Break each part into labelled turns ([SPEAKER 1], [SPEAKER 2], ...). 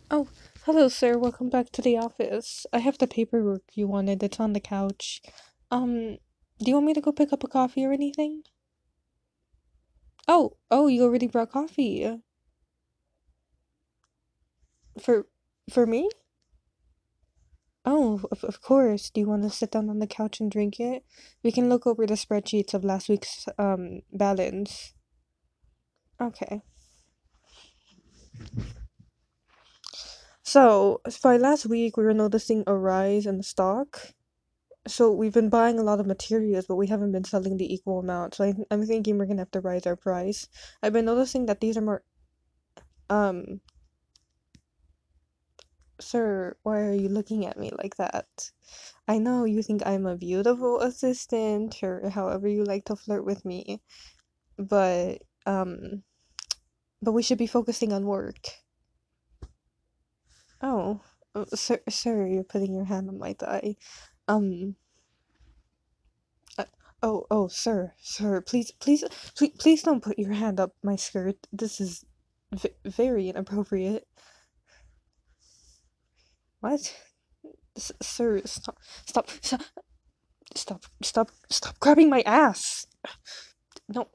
[SPEAKER 1] Oh, hello, sir. Welcome back to the office. I have the paperwork you wanted. It's on the couch. Um, do you want me to go pick up a coffee or anything? Oh, you already brought coffee. For for me? Oh, of course. Do you want to sit down on the couch and drink it? We can look over the spreadsheets of last week's balance. Okay. So, by last week, we were noticing a rise in the stock. So we've been buying a lot of materials, but we haven't been selling the equal amount. So I'm thinking we're gonna have to raise our price. I've been noticing that these are more. Um, Sir, why are you looking at me like that? I know you think I'm a beautiful assistant, or however you like to flirt with me, but but we should be focusing on work. Oh, sir, you're putting your hand on my thigh. Um, uh, sir, please don't put your hand up my skirt. This is very inappropriate. What? Sir, stop, stop grabbing my ass. No,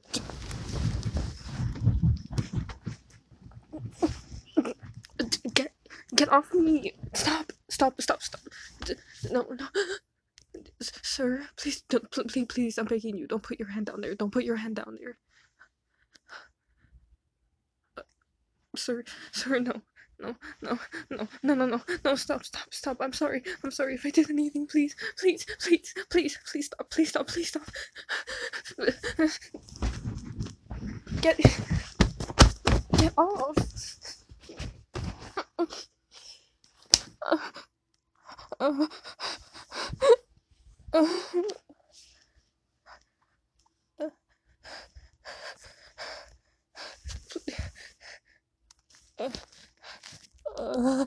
[SPEAKER 1] get, get off me. Stop. No. Sir, please, don't, please, I'm begging you. Don't put your hand down there. Don't put your hand down there. Sir, sir, no. No, stop. I'm sorry if I did anything. Please stop. Get, get off. Uh, uh, uh, uh,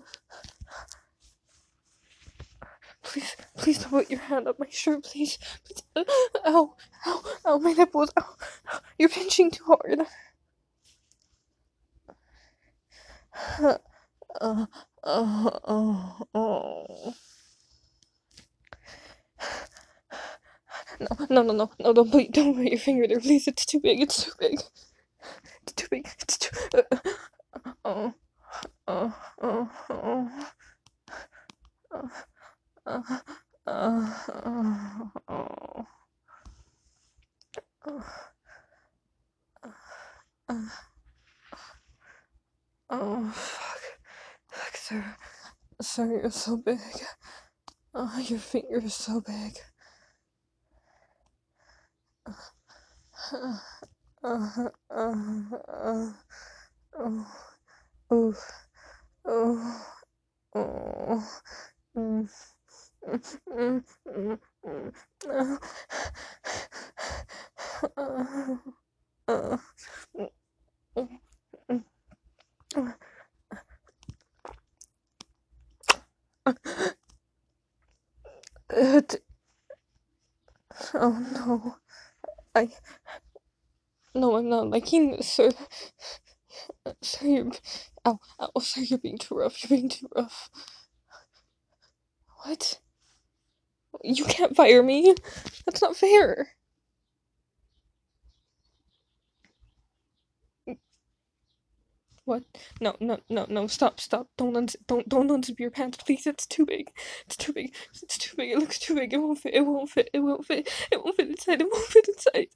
[SPEAKER 1] please don't put your hand up my shirt, please. Ow, ow, my nipples. Ow, you're pinching too hard. Uh, oh. No, don't put your finger there, please. It's too big. It's too. Oh, oh, oh, oh, oh, oh, oh, fuck, sir. Sir, you're so big. Oh, your finger is so big. Uh, uh, oh, oh, oh, oh, mm, mm, mm, mm, uh, uh, uh, uh, oh no, I no, I'm not liking this, sir. Sir, sir, you're being too rough. You're being too rough. What? You can't fire me. That's not fair. What? No. Stop. Don't unzip your pants, please. It's too big. It's too big. It looks too big. It won't fit inside. It won't fit inside.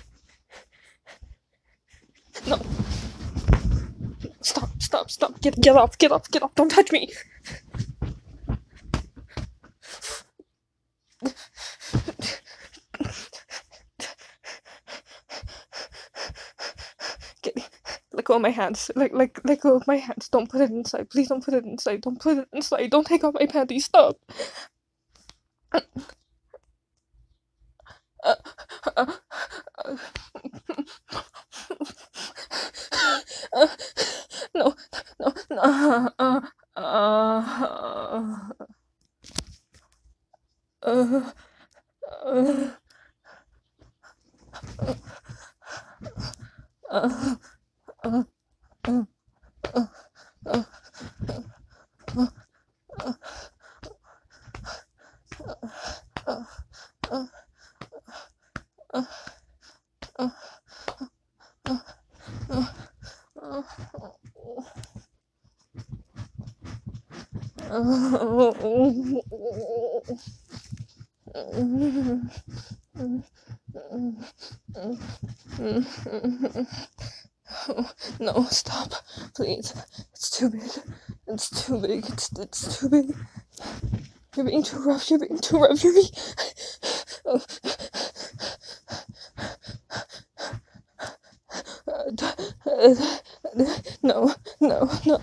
[SPEAKER 1] No. Stop. Get off. Don't touch me. Get, let go of my hands. Let go of my hands. Don't put it inside. Please don't put it inside. Don't put it inside. Don't take off my panties. Stop. Uh, uh, uh, uh, no, no. Uh, uh, uh, uh, uh, uh, No, stop, please. It's too big. It's too big. It's too big. You're being too rough. You're being too rough. You're being. Oh. No, no, no.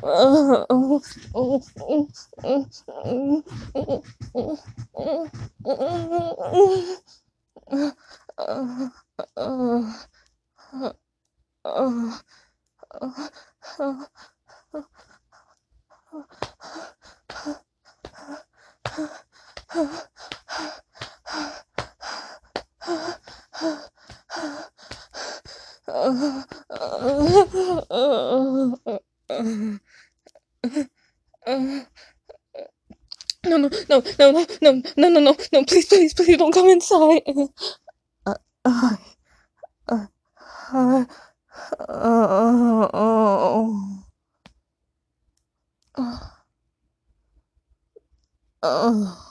[SPEAKER 1] No, no, no, no, no, no, no, no, no, no, please, please, please don't come inside. Uh, uh, uh, uh, uh, uh,